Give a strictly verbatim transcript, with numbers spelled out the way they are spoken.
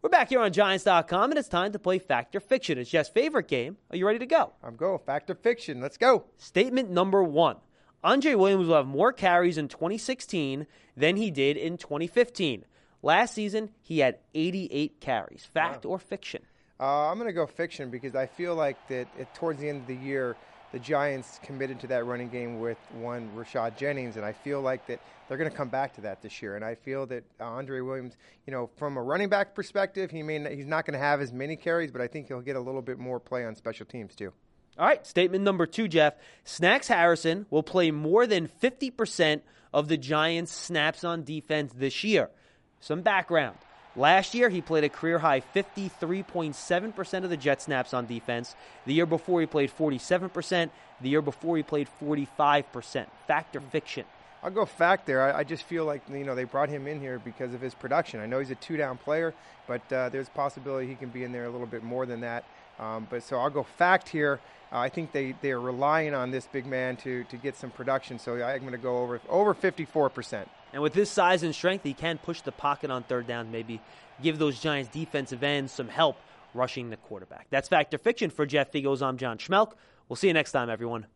We're back here on Giants dot com, and it's time to play Fact or Fiction. It's Jeff's favorite game. Are you ready to go? I'm go. Fact or Fiction. Let's go. Statement number one. Andre Williams will have more carries in twenty sixteen than he did in twenty fifteen. Last season, he had eighty-eight carries. Fact wow. or fiction? Uh, I'm going to go fiction because I feel like that it, towards the end of the year, the Giants committed to that running game with one Rashad Jennings, and I feel like that they're going to come back to that this year. And I feel that uh, Andre Williams, you know, from a running back perspective, he may not, he's not going to have as many carries, but I think he'll get a little bit more play on special teams too. All right, statement number two, Jeff. Snacks Harrison will play more than fifty percent of the Giants' snaps on defense this year. Some background. Last year, he played a career-high fifty-three point seven percent of the Jet snaps on defense. The year before, he played forty-seven percent. The year before, he played forty-five percent. Fact or fiction? I'll go fact there. I, I just feel like, you know, they brought him in here because of his production. I know he's a two-down player, but uh, there's a possibility he can be in there a little bit more than that. Um, but so I'll go fact here. Uh, I think they, they are relying on this big man to to get some production. So I'm going to go over over fifty-four percent. And with his size and strength, he can push the pocket on third down, maybe give those Giants defensive ends some help rushing the quarterback. That's Fact or Fiction. For Jeff Figos, I'm John Schmelk. We'll see you next time, everyone.